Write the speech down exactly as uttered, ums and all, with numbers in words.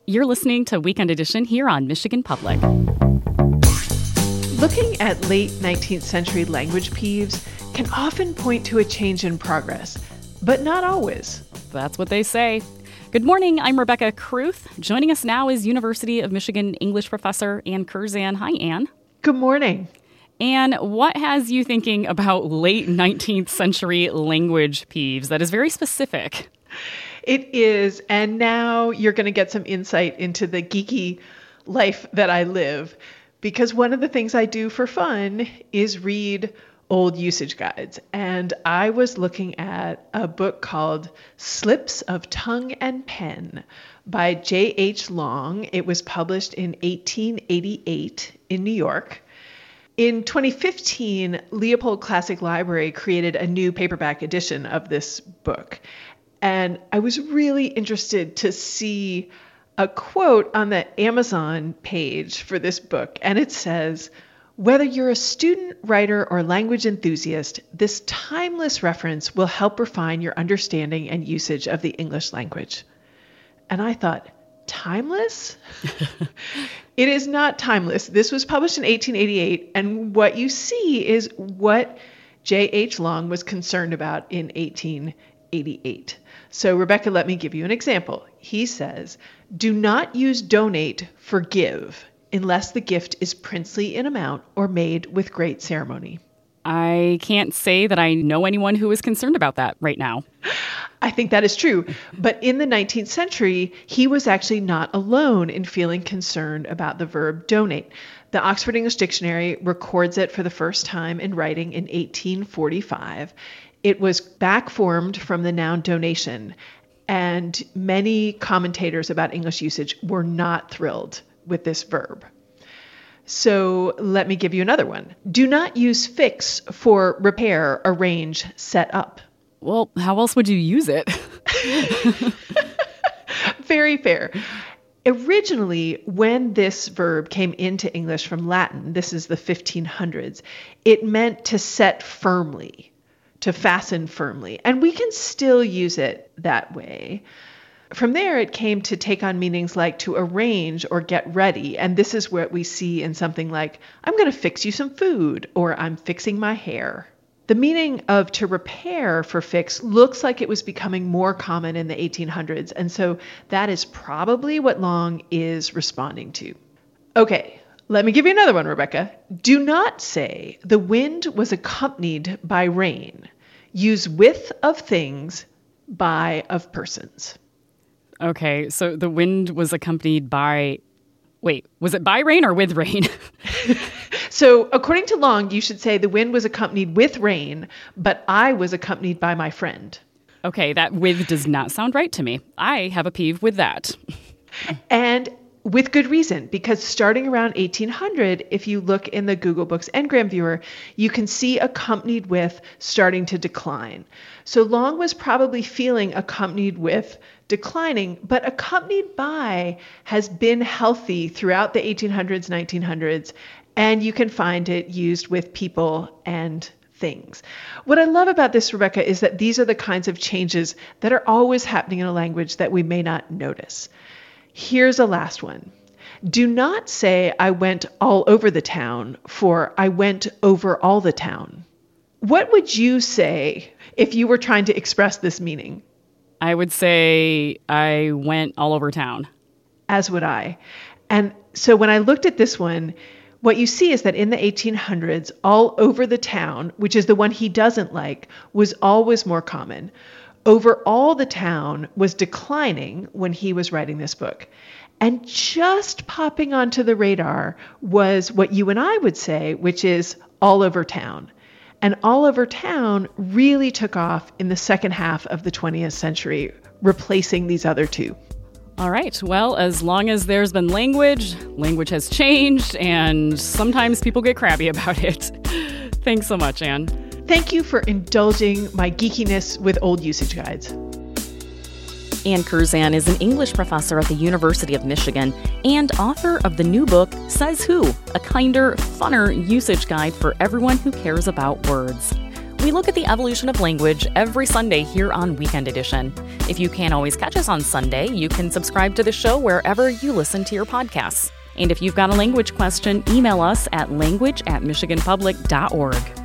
You're listening to Weekend Edition here on Michigan Public. Looking at late nineteenth century language peeves can often point to a change in progress, but not always. That's what they say. Good morning, I'm Rebecca Kruth. Joining us now is University of Michigan English professor Ann Curzan. Hi, Ann. Good morning. Ann, what has you thinking about late nineteenth century language peeves? That is very specific. It is, and now you're going to get some insight into the geeky life that I live, because one of the things I do for fun is read old usage guides. And I was looking at a book called Slips of Tongue and Pen by J H Long. It was published in eighteen eighty-eight in New York. In twenty fifteen, Leopold Classic Library created a new paperback edition of this book. And I was really interested to see a quote on the Amazon page for this book. And it says, "Whether you're a student, writer, or language enthusiast, this timeless reference will help refine your understanding and usage of the English language." And I thought, timeless? It is not timeless. This was published in eighteen eighty-eight, and what you see is what J H Long was concerned about in eighteen eighty-eight. So, Rebecca, let me give you an example. He says, "Do not use donate for give unless the gift is princely in amount or made with great ceremony." I can't say that I know anyone who is concerned about that right now. I think that is true. But in the nineteenth century, he was actually not alone in feeling concerned about the verb donate. The Oxford English Dictionary records it for the first time in writing in eighteen forty-five. It was back-formed from the noun donation, and many commentators about English usage were not thrilled with this verb. So let me give you another one. Do not use fix for repair, arrange, set up. Well, how else would you use it? Very fair. Originally, when this verb came into English from Latin, this is the fifteen hundreds, it meant to set firmly, to fasten firmly. And we can still use it that way. From there, it came to take on meanings like to arrange or get ready. And this is what we see in something like, I'm going to fix you some food, or I'm fixing my hair. The meaning of to repair for fix looks like it was becoming more common in the eighteen hundreds. And so that is probably what Long is responding to. Okay, let me give you another one, Rebecca. Do not say the wind was accompanied by rain. Use with of things, by of persons. Okay, so the wind was accompanied by, wait, was it by rain or with rain? So according to Long, you should say the wind was accompanied with rain, but I was accompanied by my friend. Okay, that with does not sound right to me. I have a peeve with that. And with good reason, because starting around eighteen hundred, if you look in the Google Books Ngram Viewer, you can see accompanied with starting to decline. So Long was probably feeling accompanied with declining, but accompanied by has been healthy throughout the eighteen hundreds, nineteen hundreds, and you can find it used with people and things. What I love about this, Rebecca, is that these are the kinds of changes that are always happening in a language that we may not notice. Here's a last one. Do not say I went all over the town for I went over all the town. What would you say if you were trying to express this meaning? I would say I went all over town. As would I. And so when I looked at this one, what you see is that in the eighteen hundreds, all over the town, which is the one he doesn't like, was always more common. Over all the town was declining when he was writing this book. And just popping onto the radar was what you and I would say, which is all over town. And all over town really took off in the second half of the twentieth century, replacing these other two. All right. Well, as long as there's been language, language has changed, and sometimes people get crabby about it. Thanks so much, Ann. Thank you for indulging my geekiness with old usage guides. Ann Curzan is an English professor at the University of Michigan and author of the new book, Says Who? A kinder, funner usage guide for everyone who cares about words. We look at the evolution of language every Sunday here on Weekend Edition. If you can't always catch us on Sunday, you can subscribe to the show wherever you listen to your podcasts. And if you've got a language question, email us at language at michigan public dot org.